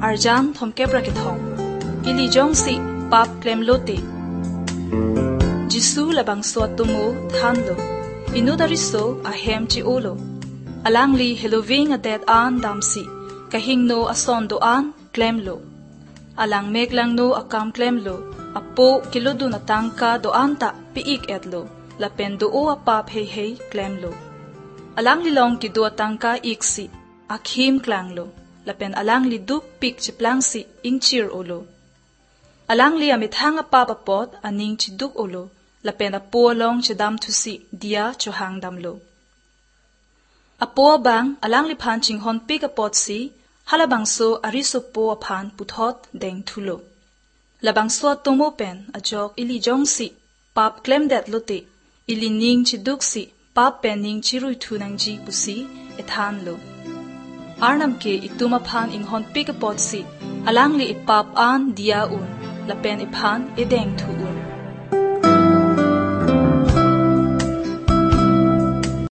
arjan thom kebra ke thong ili jong si pap klem lote jisu labang so tumu than lo inu dariso a hem chi olo alangli heloving a dead an damsi kahing no ason do an klem lo alang meglang no akam klem lo apo kilodu na tangka do anta piik etlo lapen do o apap hey hey klem lo alang lilong ki do tangka iksi akhim klang lo lapen alang li dup pik chiplang si ingchir olo alang li amit hang apap apot aning chiduk olo lapen apo long chidam thusi dia chohang damlo apo bang alang li phan chinghon pik apot si halabang so ariso po aphan puthot deng thulo labang so tomo pen ajok ili jong si pap klem dat lote ili ning chiduk si pap pen ning chirui thunang ji pusi ethan lo arnam ke ituma phan inghon pik apot si alang li ipap an dia un lapen iphan edeng thu un